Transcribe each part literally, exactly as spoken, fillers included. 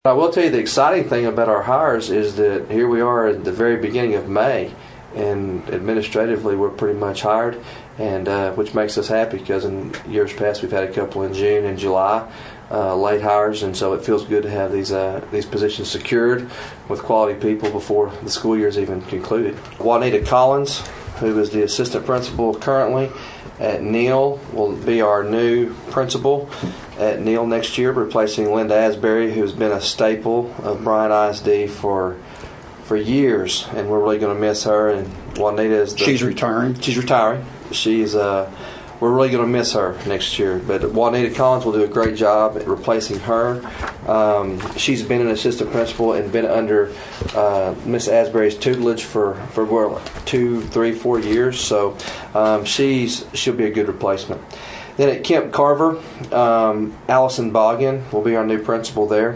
I will tell you the exciting thing about our hires is that here we are at the very beginning of May, and administratively we're pretty much hired, and uh, which makes us happy because in years past we've had a couple in June and July, uh, late hires, and so it feels good to have these uh, these positions secured with quality people before the school year is even concluded. Juanita Collins, who is the assistant principal currently at Neal, will be our new principal at Neal next year, replacing Linda Asbury, who's been a staple of Bryant I S D for for years, and we're really going to miss her. And Juanita is the, she's retiring. She's retiring. She's uh, we're really going to miss her next year. But Juanita Collins will do a great job at replacing her. Um, she's been an assistant principal and been under uh, Miss Asbury's tutelage for for well, two, three, four years. So um, she's she'll be a good replacement. Then at Kemp Carver, um, Allison Boggin will be our new principal there.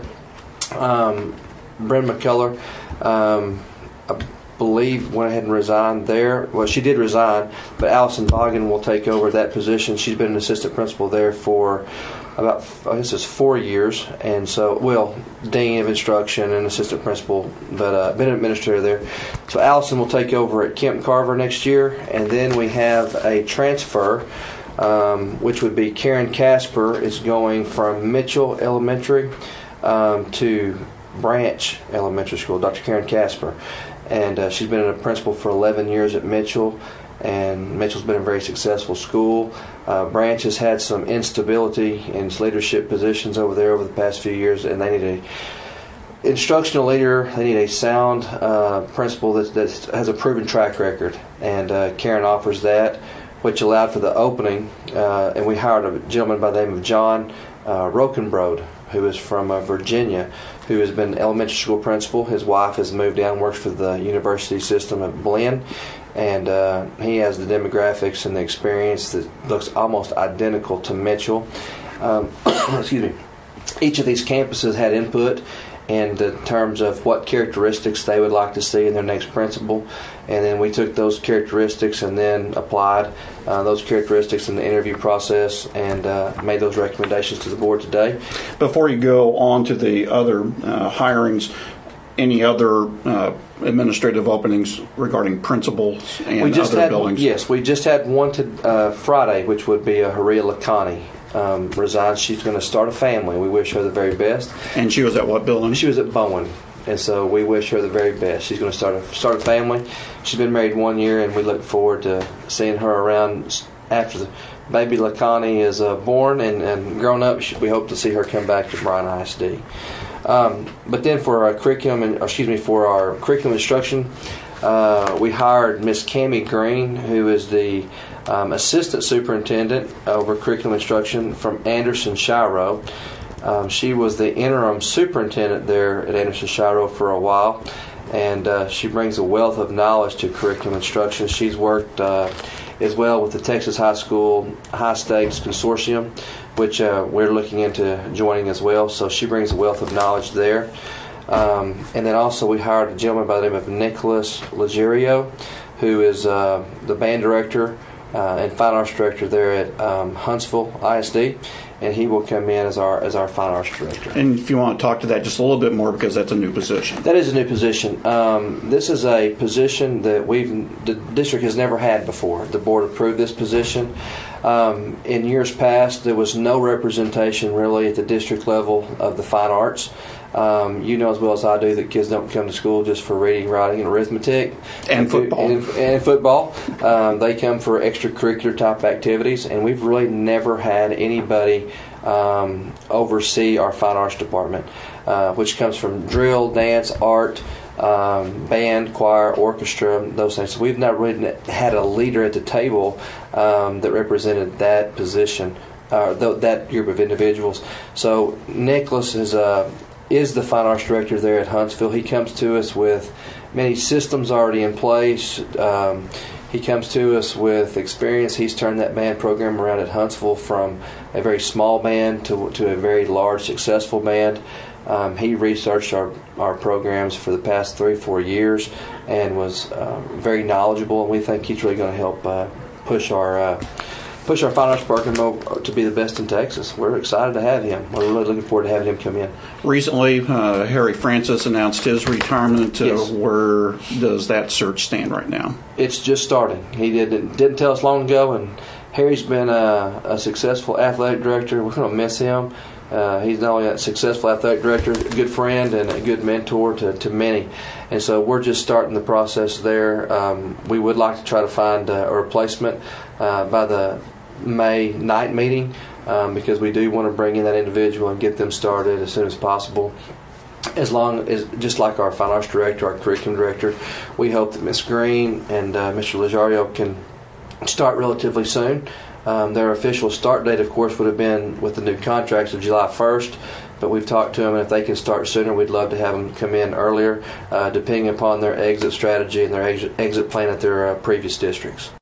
Um, Bryn McCullough, um, I believe, went ahead and resigned there. Well, she did resign, but Allison Boggin will take over that position. She's been an assistant principal there for about, I guess it's four years, and so, well, dean of instruction and assistant principal, but uh, been an administrator there. So Allison will take over at Kemp Carver next year, and then we have a transfer. Um, which would be Karen Casper is going from Mitchell Elementary um, to Branch Elementary School, Doctor Karen Casper. And uh, she's been a principal for eleven years at Mitchell, and Mitchell's been a very successful school. Uh, Branch has had some instability in its leadership positions over there over the past few years, and they need a instructional leader. They need a sound uh, principal that, that has a proven track record, and uh, Karen offers that, which allowed for the opening, uh, and we hired a gentleman by the name of John uh, Rokenbrode, who is from uh, Virginia, who has been elementary school principal. His wife has moved down and works for the university system at Blinn, and uh, he has the demographics and the experience that looks almost identical to Mitchell. Um, excuse me. Each of these campuses had input in the terms of what characteristics they would like to see in their next principal, and then we took those characteristics and then applied uh, those characteristics in the interview process and uh, made those recommendations to the board today. Before you go on to the other uh, hirings, any other uh, administrative openings regarding principals and we just other had, buildings? Yes, we just had one to uh, Friday, which would be a Haria Lakhani. Um, resigns. She's going to start a family. We wish her the very best. And she was at what building? She was at Bowen, and so we wish her the very best. She's going to start a start a family. She's been married one year, and we look forward to seeing her around after the baby Lakhani is uh, born and, and grown up. We hope to see her come back to Bryant I S D. Um, but then for our curriculum, and excuse me, for our curriculum instruction, uh, we hired Miss Cammie Green, who is the Um, assistant superintendent over curriculum instruction from Anderson Shiro. Um, she was the interim superintendent there at Anderson Shiro for a while, and uh, she brings a wealth of knowledge to curriculum instruction. She's worked uh, as well with the Texas High School High Stakes Consortium, which uh, we're looking into joining as well, so she brings a wealth of knowledge there. Um, and then also we hired a gentleman by the name of Nicholas Legerio, who is uh, the band director Uh, and fine arts director there at um, Huntsville I S D, and he will come in as our as our fine arts director. And if you want to talk to that just a little bit more, because that's a new position. That is a new position. Um, this is a position that we've the district has never had before. The board approved this position. Um, in years past, there was no representation really at the district level of the fine arts. Um, you know as well as I do that kids don't come to school just for reading, writing, and arithmetic. And football. And, and football. Um, they come for extracurricular type activities, and we've really never had anybody um, oversee our fine arts department, uh, which comes from drill, dance, art, um, band, choir, orchestra, those things. So we've not really had a leader at the table um, that represented that position, uh, th- that group of individuals. So Nicholas is a uh, is the fine arts director there at Huntsville. He comes to us with many systems already in place. Um, he comes to us with experience. He's turned that band program around at Huntsville from a very small band to to a very large, successful band. Um, he researched our, our programs for the past three, four years and was uh, very knowledgeable, and we think he's really going to help uh, push our uh, push our fine arts program to be the best in Texas. We're excited to have him. We're really looking forward to having him come in. Recently, uh, Harry Francis announced his retirement. Uh, Yes. Where does that search stand right now? It's just starting. He didn't didn't tell us long ago, and Harry's been a, a successful athletic director. We're going to miss him. Uh, he's not only a successful athletic director, a good friend, and a good mentor to, to many. And so we're just starting the process there. Um, we would like to try to find uh, a replacement uh, by the May ninth meeting um, because we do want to bring in that individual and get them started as soon as possible. As long as, just like our fine arts director, our curriculum director, we hope that Miz Green and uh, Mister Lajario can start relatively soon. Um, their official start date, of course, would have been with the new contracts of July first, but we've talked to them, and if they can start sooner, we'd love to have them come in earlier, uh, depending upon their exit strategy and their exit, exit plan at their uh, previous districts.